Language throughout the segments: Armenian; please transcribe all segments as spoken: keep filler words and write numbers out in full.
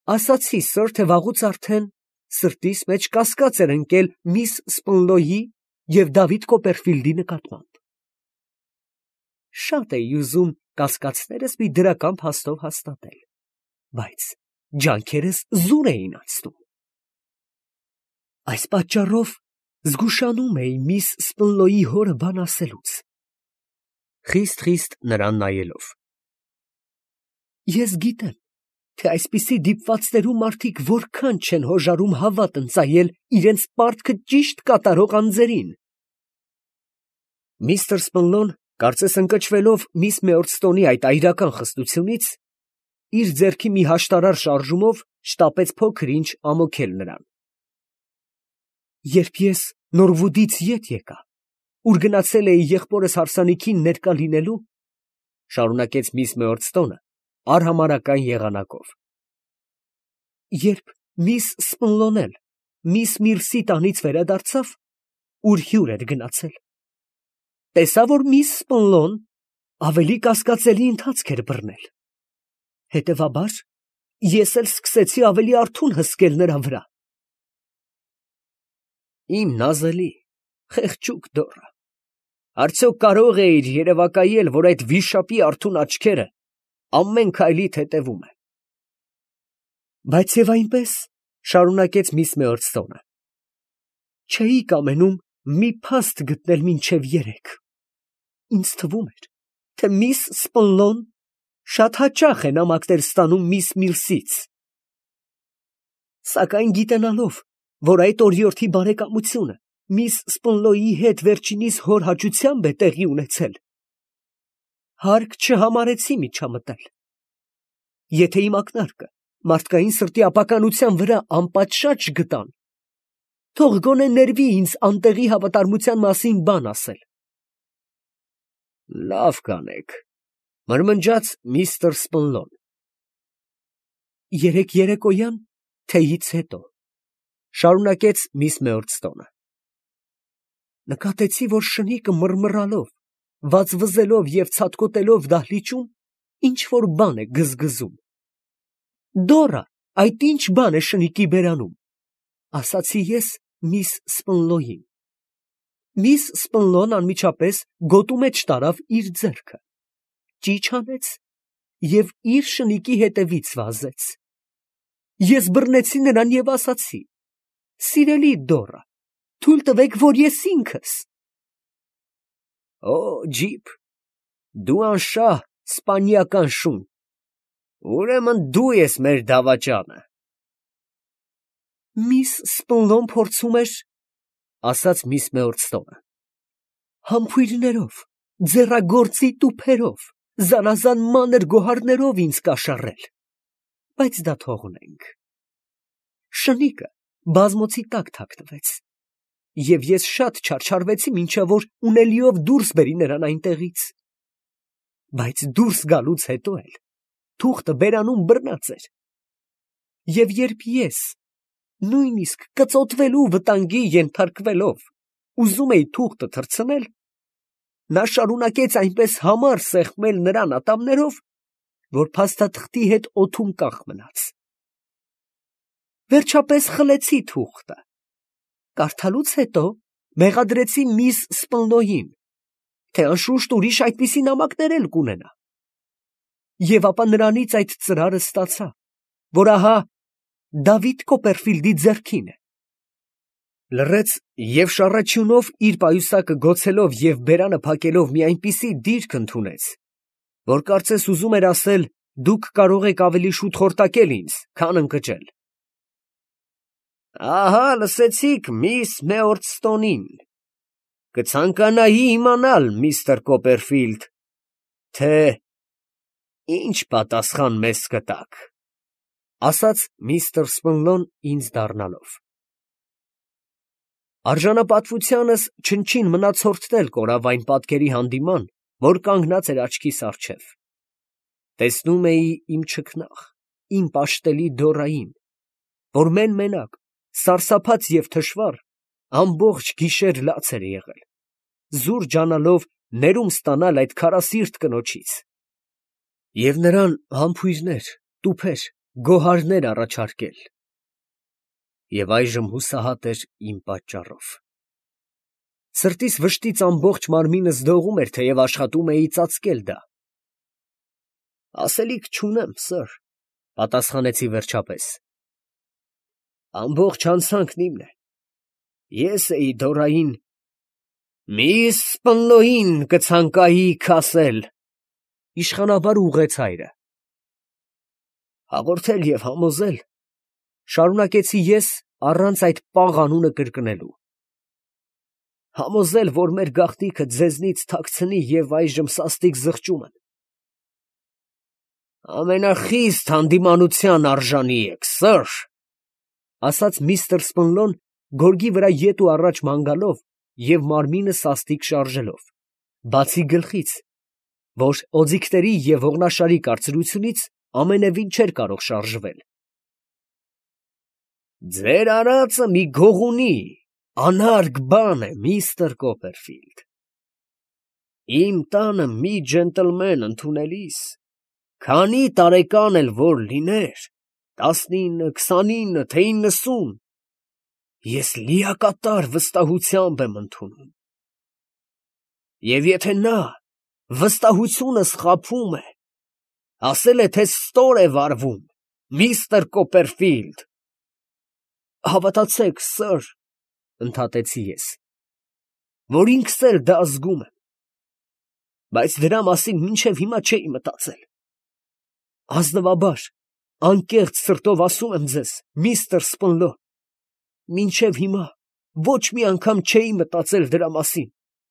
Ասացի սր, թե վաղուց արդեն սրտիս մեջ կասկած էր ընկել միս Սպնլոյի և Դավիթ Կոպերֆիլդի նկատմամբ։ Շատ էի ուզում կասկածներս մի դրական փաստով հաստատել, բայց ջանքերս զուր էին անցնում։ Այս պատճառով զգուշանում էի միս Սպնլոյի հորը բան ասելուց, խիստ-խիստ նրան նայելով։ Ես գիտեմ, թե այսպիսի դիպվածներում մարդիկ որքան չեն հոժարում հավատ ընծայել իրենց պարտքը ճիշտ կատարող անձերին։ Միստր Սպնլոն, կարծես ընկճվելով միս Մեորստոնի այդ այրական խստությունից, իր ձեռքի մի հաշտարար շարժումով շտապեց փոքր-ինչ ամոքել նրան։ Երբ ես Նորվուդից ետ եկա, ուր գնացել էի եղբորս հարսանիքին ներկա լինելու, շարունակեց միս Մեորստոնը արհամարհական եղանակով, երբ միս Սպնլոն էլ միս Միրսի տանից վերադարձավ, ուր հյուր էր գնացել, տեսա, որ միս Սպնլոն ավելի կասկածելի ընթացք էր բռնել, հետևաբար ես էլ սկսեցի ավելի արթուն հսկել նրա վրա։ Իմ նազելի, խեղճուկ դոռը, արդյոք կարող էիր երևակայել, որ այդ վիշապի արթուն աչքերը ամեն քայլիդ հետևում են։ Բայց և այնպես, շարունակեց միս Մեորստոնը, չէի կամենում մի փաստ գտնել մինչև երեկ։ Ինձ թվում էր, թե միս Սպնլոն շատ հաճախ է նամակներ ստանում միս Միրսից։ Սակայն գիտենալով, որ այդ օրիորդի բարեկամությունը միս Սպնլոյի հետ վերջինիս հոր հաճությամբ է տեղի ունեցել, հարկ չհամարեցի միջամտել։ Եթե իմ ակնարկը մարդկային սրտի ապականության վրա անպատշաճ գտան, թող գոնե ներվի ինձ անտեղի հավատարմության մասին բան ասել։ Լավ կանեք, մրմնջաց միստր Սպնլոն։ Երեկ երեկոյան թեյից հետո, շարունակեց միս Մեորստոնը, նկատեցի, որ շնիկը մռմռալով, վազվզելով և ցատկոտելով դահլիճում ինչ֊որ բան է գզգզում։ Դոռա, այդ ի՞նչ բան է շնիկի բերանում, ասացի ես միս Սպնլոյին։ Միս Սպնլոն անմիջապես գոտու մեջ տարավ իր ձեռքը, ճիչ հանեց և իր շնիկի հետևից վազեց։ Ես բռնեցի նրան և ասացի. սիրելի դոռա, թույլ տվեք, որ ես ինքս… Օ, ջիփ, դու անշահ սպանիական շուն, ուրեմն դու ես մեր դավաճանը։ Միս Սպնլոն փորձում էր, ասաց միս Մեորստոնը, համբույրներով, ձեռագործի տուփերով, զանազան մանր գոհարներով ինձ կաշառել, բայց դա թողնենք։ Շնիկը բազմոցի տակ թաքնվեց, և ես շատ չարչարվեցի, մինչև որ ունելիով դուրս բերի նրան այնտեղից։ Բայց դուրս գալուց հետո էլ թուղթը բերանում բռնած էր, և երբ ես, նույնիսկ կծոտվելու վտանգի ենթարկվելով, ուզում էի թուղթը թռցնել, նա շարունակեց այնպես համառ սեղմել նրան ատամներով, որ փաստաթղթի հետ օդում կախ մնաց։ Վերջապես խլեցի թուղթը, կարդալուց հետո մեղադրեցի միս Սպնլոյին, թե անշուշտ ուրիշ այդպիսի նամակներ էլ կունենա, և ապա նրանից այդ ծրարը ստացա, որ ահա Դավիթ Կոպերֆիլդի ձեռքին է։ Լռեց և շառաչյունով իր պայուսակը գոցելով և բերանը փակելով մի այնպիսի դիրք ընդունեց, որ կարծես ուզում էր ասել. դուք կարող եք ավելի շուտ խորտակել ինձ, քան ընկճել։ Ահա լսեցիք միս Մեորստոնին, կցանկանայի իմանալ, միստր Կոպերֆիլդ, թե ինչ պատասխան մեզ կտաք, ասաց միստր Սպնլոն ինձ դառնալով։ Արժանապատվությանս չնչին մնացորդն էլ կորավ այն պատկերի հանդիման, որ կանգնած էր աչքիս առջև։ Տեսնում էի իմ չքնաղ, իմ պաշտելի դոռային, որ մեն֊մենակ, սարսափած և թշվառ, ամբողջ գիշեր լաց էր եղել, զուր ջանալով ներում ստանալ այդ քարասիրտ կնոջից, և նրան համբույրներ, տուփեր գոհարներ առաջարկել։ Եվ այժմ հուսահատ էր իմ պատճառով։ Սրտիս վշտից ամբողջ մարմինս դողում էր, թեև աշխատում էի ծածկել դա։ Ասելիք չունեմ, սըր, պատասխանեցի վերջապես։ Ամբողջ հանցանքն իմն է։ Ես էի Դորային, միս Սպնլոյին կցանկայի քասել, իշխանաբար ուղղեց հայրը։ Հաղորդել և համոզել, շարունակեցի ես առանց այդ պաղ անունը կրկնելու։ Համոզել, որ մեր գաղտնիքը ձեզնից թաքցնի և այժմ սաստիկ զղջում են։ Ամենախիստ հանդիմանության արժանի եք, սըր, ասաց միստր Սպնլոն գորգի վրա ետ ու առաջ ման գալով և մարմինը սաստիկ շարժելով, բացի գլխից, որ օձիքների և ողնաշարի կարծրությունից ամենևին չէր կարող շարժվել։ Ձեր արածը մի գողունի, անարգ բան է, միստր Կոպերֆիլդ։ Իմ տանը մի ջենտլմեն ընդունելիս, քանի տարեկան էլ որ լիներ, տասնինը, քսանինը, թե իննսուն, ես լիակատար վստահությամբ եմ ընդունում։ Եվ եթե նա վստահությունս խաբում է, ասել է, թե ստոր է վարվում, միստր Կոպերֆիլդ, հավատացեք, սըր, ընդհատեցի ես, որ ինքս էլ դա զգում եմ, բայց դրա մասին մինչև հիմա չէի մտածել։ Ազնվաբար, անկեղծ սրտով ասում եմ ձեզ, միստր Սպնլո, մինչև հիմա ոչ մի անգամ չէի մտածել դրա մասին։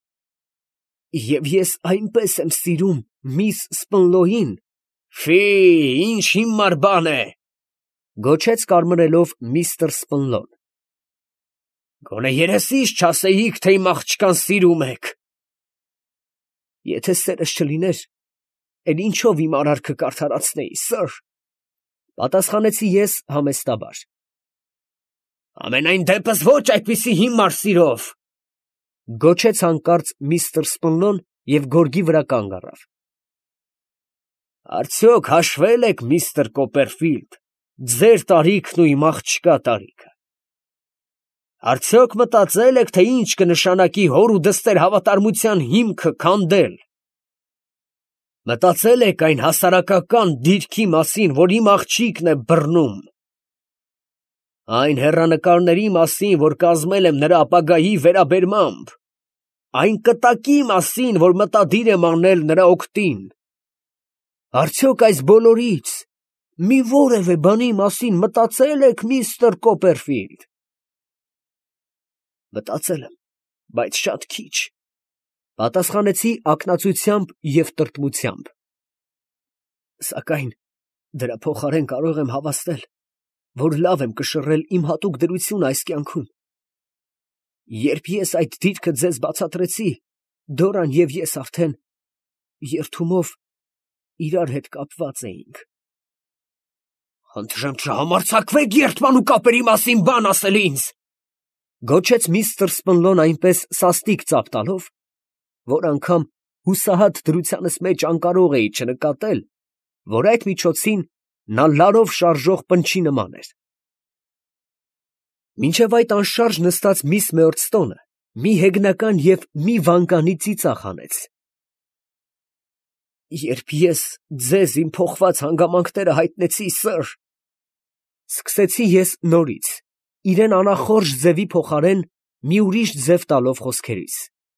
Եվ ես այնպես եմ սիրում միս Սպնլոյին։ Ֆի, ինչ հիմար բան է, գոչեց կարմրելով միստր Սպնլոն։ Գոնե երեսիս չասեիք, թե իմ աղջկան սիրում եք։ Եթե սերս չլիներ, էլ ինչով իմ արարքը կարդարացնեի, սըր, պատասխանեցի ես համեստաբար։ Ամենայն դեպս ոչ այդպիսի հիմար սիրով, գոչեց հանկարծ միստր Սպնլոն և գորգի վրա կանգ առավ։ Արդյոք հաշվել եք, միստր Կոպերֆիլդ, ձեր տարիքն ու իմ աղջկա տարիքը։ Արդյոք մտածել եք, թե ինչ կնշանակի հոր ու դստեր հավատարմության հիմքը քանդել։ Մտածել եք այն հասարակական դիրքի մասին, որ իմ աղջիկն է բռնում։ Այն հեռանկարների մասին, որ կազմել եմ նրա ապագայի վերաբերմամբ, այն կտակի մասին, որ մտադիր եմ անել նրա օգտին։ Արդյոք այս բոլորից մի որևէ բանի մասին մտածել եք, միստր Կոպերֆիլդ։ Մտածել եմ, բայց շատ քիչ, պատասխանեցի ակնածությամբ և տրտմությամբ։ Սակայն դրա փոխարեն կարող եմ հավաստել, որ լավ եմ կշռել իմ հատուկ դրությունը այս կյանքում։ Երբ ես այդ դիրքը ձեզ բացատրեցի, Դորան և ես արդեն երդումով իրար հետ կապված էինք։ Խնդրեմ չհամարձակվեք երդման ու կապերի մասին բան ասել ինձ, գոչեց միստր Սպնլոն այնպես սաստիկ ծափ տալով, որ անգամ հուսահատ դրությանս մեջ անկարող էի չնկատել, որ այդ միջոցին նա լարով շարժող պնչի նման էր։ Մինչև այդ անշարժ նստած միս Մեորցտոնը մի հեգնական և մի վանկանի ծիծաղ հանեց։ Երբ ես ձեզ իմ փոխված հանգամանքները հայտնեցի, սըր, սկսեցի ես նորից, իրեն անախորժ ձևի փոխարեն մի ուրիշ ձև տալով խոսքերիս։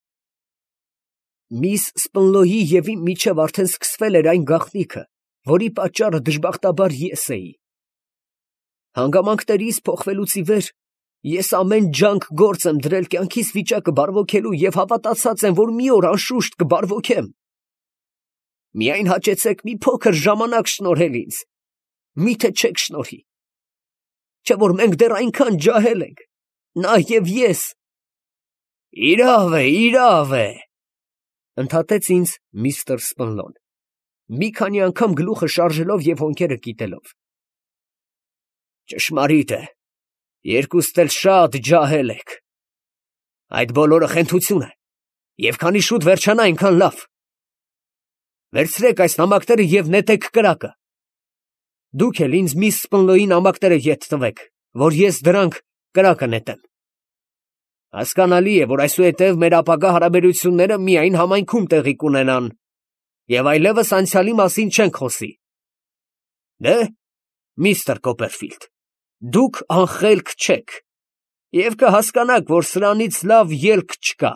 Միս Սպնլոյի և իմ միջև արդեն սկսվել էր այն գաղտնիքը, որի պատճառը դժբախտաբար ես էի։ Հանգամանքներիս փոխվելուց ի վեր ես ամեն ջանք գործ եմ դրել կյանքիս վիճակը բարվոքելու և հավատացած եմ, որ մի օր անշուշտ կբարվոքեմ։ Միայն հաճեցեք մի փոքր ժամանակ շնորհել ինձ, միթե չեք շնորհի, չէ՞ որ մենք դեռ այնքան ջահել ենք, նա և ես։ Իրավ է, իրավ է, ընդհատեց ինձ միստր Սպնլոն, մի քանի անգամ գլուխը շարժելով և հոնքերը կիտելով։ Ճշմարիտ է, երկուստ էլ շատ ջահել եք։ Այդ բոլորը խենթություն է, և քանի շուտ վերջանա, այնքան լավ։ Վերցրեք այս նամակները և նետեք կրակը։ Դուք էլ ինձ միս Սպնլոյին ամակները ետ տվեք, որ ես դրանք կրակը նետեմ։ Հասկանալի է, որ այսուհետև մեր ապագա հարաբերությունները միայն համայնքում տեղի կունենան, և այլևս անցյալի մասին չենք խոսի։ Դե, միստր Կոպերֆիլդ, դուք անխելք չեք, և կհասկանաք, որ սրանից լավ ելք չկա։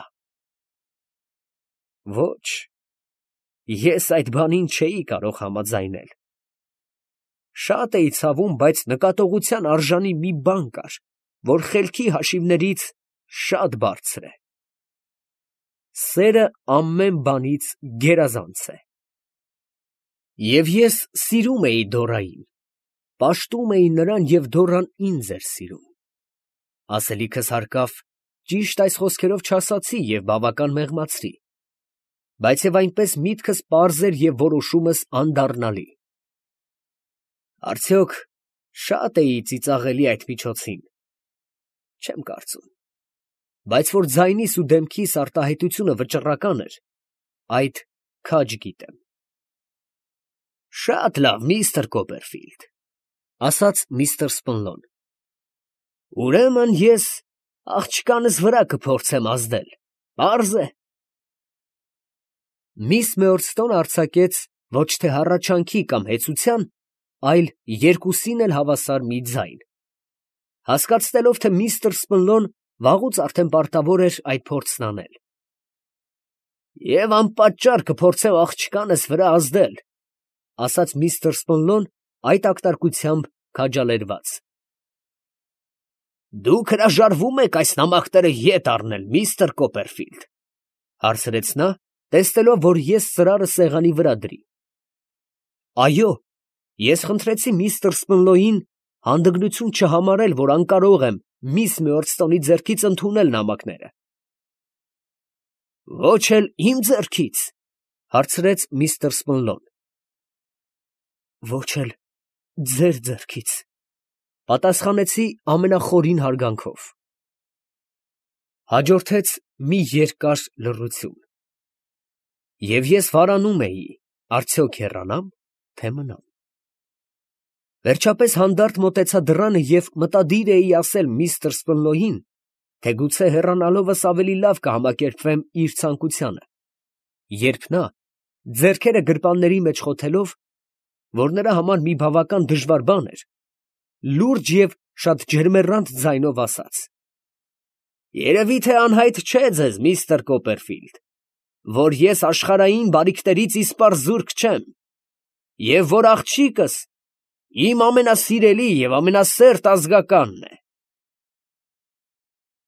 Ոչ, ես այդ բանին չէի կարող համաձայնել։ Շատ էի ցավում, բայց նկատողության արժանի մի բան կար, որ խելքի հաշիվներից շատ բարձր է։ Սերը ամեն բանից գերազանց է։ Եվ ես սիրում էի Դորային, պաշտում էի նրան, և Դորան ինձ էր սիրում։ Ասելիքս հարկավ ճիշտ այս խոսքերով չասացի և բավական մեղմացրի, բայց և այնպես միտքս պարզ էր և որոշումս անդառնալի։ Արդյոք շատ էի ծիծաղելի այդ միջոցին։ Չեմ կարծում, բայց որ ձայնիս ու դեմքիս արտահայտությունը վճռական էր, այդ քաջ գիտեմ։ Շատ լավ, միստր Կոպերֆիլդ, ասաց միստր Սպնլոն, ուրեմն ես աղջկանս վրա կփորձեմ ազդել, պարզ է։ Միս Մեորստոնը արձակեց ոչ թե հառաչանքի կամ հեծության, այլ երկուսին էլ հավասար մի ձայն, հասկացնելով, թե միստր Սպնլոն վաղուց արդեն պարտավոր էր այդ փորձն անել։ Եվ անպատճառ կփորձեմ աղջկանս վրա ազդել, ասաց միստր Սպնլոն այդ ակտարկությամբ քաջալերված։ Դուք հրաժարվում եք այս նամակները ետ առնել, միստր Կոպերֆիլդ, հարցրեց նա, տեսնելով, որ ես ծրարը սեղանի վրա դրի։ Այո, ես խնդրեցի միստր Սպնլոյին հանդգնություն չհամարել, որ անկարող եմ միս Մեորստոնի ձեռքից ընդունել նամակները։ Ոչ էլ իմ ձեռքից, հարցրեց միստր Սպնլոն։ Ոչ էլ ձեր ձեռքից, պատասխանեցի ամենախորին հարգանքով։ Հաջորդեց մի երկար լռություն։ Եվ ես վարանում էի, արդյոք հեռանամ, թե մնամ։ Վերջապես հանդարտ մոտեցա դռանը և մտադիր էի ասել միստր Սպնլոյին, թե գուցե հեռանալովս ավելի լավ կհամակերպվեմ իր ցանկությանը, երբ նա, ձեռքերը գրպանների մեջ խոթելով, որ նրա համար մի բավական դժվար բան էր, լուրջ և շատ ջերմեռանդ ձայնով ասաց. Երևի թե անհայտ չէ ձեզ, միստր Կոպերֆիլդ, որ ես աշխարհային բարիքներից իսպառ զուրկ չեմ, և որ աղջիկս իմ ամենասիրելի և ամենասերտ ազգականն է։